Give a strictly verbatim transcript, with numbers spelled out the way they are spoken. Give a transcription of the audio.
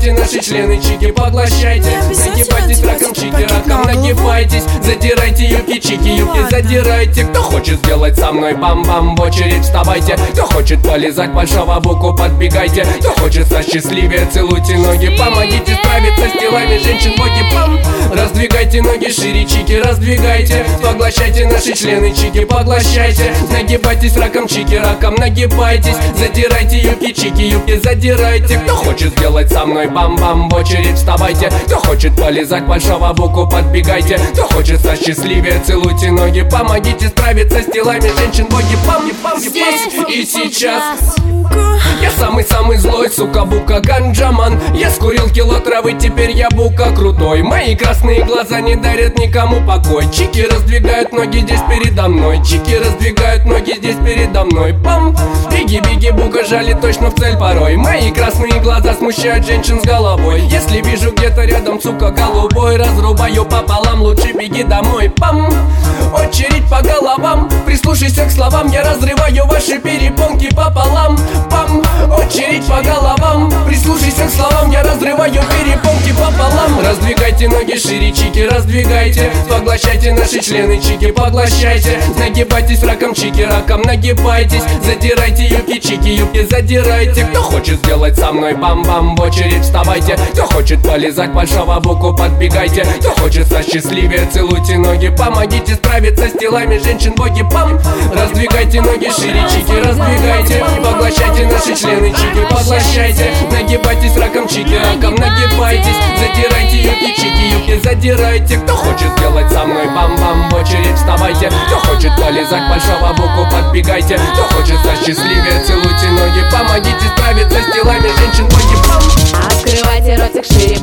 Поглощайте наши члены, чики, поглощайте. Нагибайтесь раком, чики, раком нагибайтесь. Задирайте юбки, чики, юбки задирайте. Кто хочет сделать со мной бам-бам, в очередь вставайте. Кто хочет полизать большого буку, подбегайте. Кто хочет стать счастливее, целуйте ноги. Помогите справиться с телами женщин, боги, пам. Раздвигайте ноги шире, чики, раздвигайте. Поглощайте наши члены, чики, поглощайте. Нагибайтесь раком, чики, раком нагибайтесь. Задирайте юбки, чики, юбки задирайте. Кто хочет сделать со мной бам-бам, в очередь вставайте. Кто хочет полизать большого буку, подбегайте. Кто хочет стать счастливее, целуйте ноги. Помогите справиться с телами женщин, боги, пам, пам, пам. И сейчас я самый-самый злой, сука, бука, ганджаман. Я скурил кило травы, теперь я бука крутой. Мои красные глаза не дарят никому покой. Чики раздвигают ноги здесь передо мной. Чики раздвигают ноги здесь передо мной. Пам, беги, беги, бука, жали точно в цель порой. Мои красные глаза смущают женщин с головой. Если вижу где-то рядом, сука, голубой, разрубаю пополам, лучше беги домой. Пам, очередь по головам. Прислушайся к словам, я разрываю ваши перепонки пополам. Пам, очередь по головам. Прислушайся к словам, я разрываю перепонки пополам. Раздвигайте ноги шире, чики, раздвигайте. Поглощайте наши члены, чики, поглощайте. Нагибайтесь раком, чики, раком нагибайтесь. Задирайте юбки, чики, юбки задирайте. Кто хочет сделать со мной бам-бам, в очередь вставайте. Кто хочет полизать большого буку, подбегайте. Кто хочет стать счастливее, целуйте ноги. Помогите справиться с телами женщин, боги, пам. Раздвигайте ноги шире, чики, раздвигайте. Поглощайте наши члены, чики, поглощайте. Нагибайтесь раком, чики, раком нагибайтесь. Задирайте юбки, чики, юбки задирайте. Кто хочет сделать со мной бам-бам, в очередь вставайте. Кто хочет полизать большого буку, подбегайте. Кто хочет стать счастливее, целуйте ноги. Помогите справиться с телами женщин, боги, пам. Открывайте ротик шире,